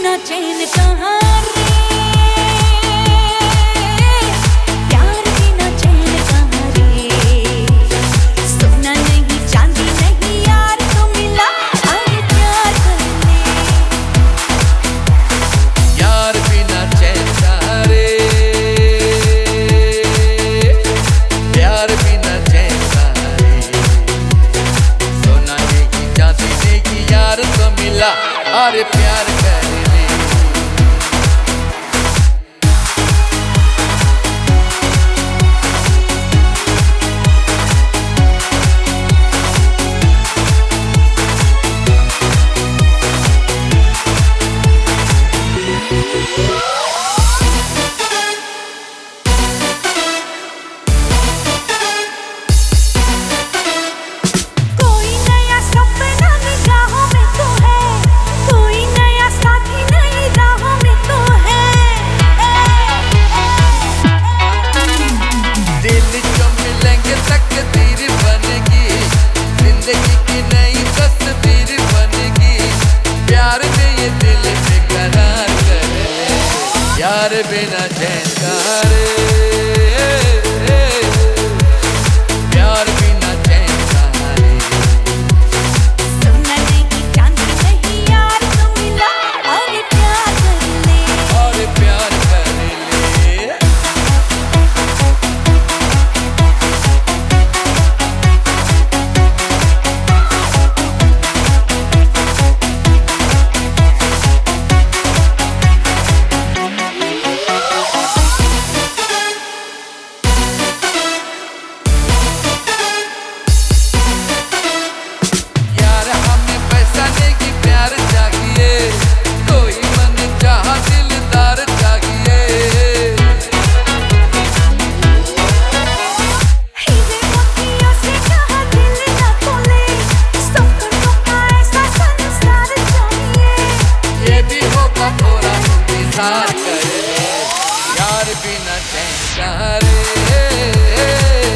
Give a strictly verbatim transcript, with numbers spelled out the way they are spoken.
बिना चैन कहाँ रे, प्यार बिना चैन कहाँ रे। सोना नहीं चांदी नहीं यार तो मिला, अरे प्यार कर ले। यार बिना चैन कहाँ रे, प्यार बिना चैन कहाँ रे। सोना नहीं चांदी नहीं यार तो मिला, अरे प्यार कर ले। यार बिना चैन कहाँ रे, प्यार बिना चैन कहाँ रे। सोना नहीं चांदी नहीं यार तो मिला, अरे प्यार कर ले। और प्यार कर ले। यार बिना चैन कहाँ रे।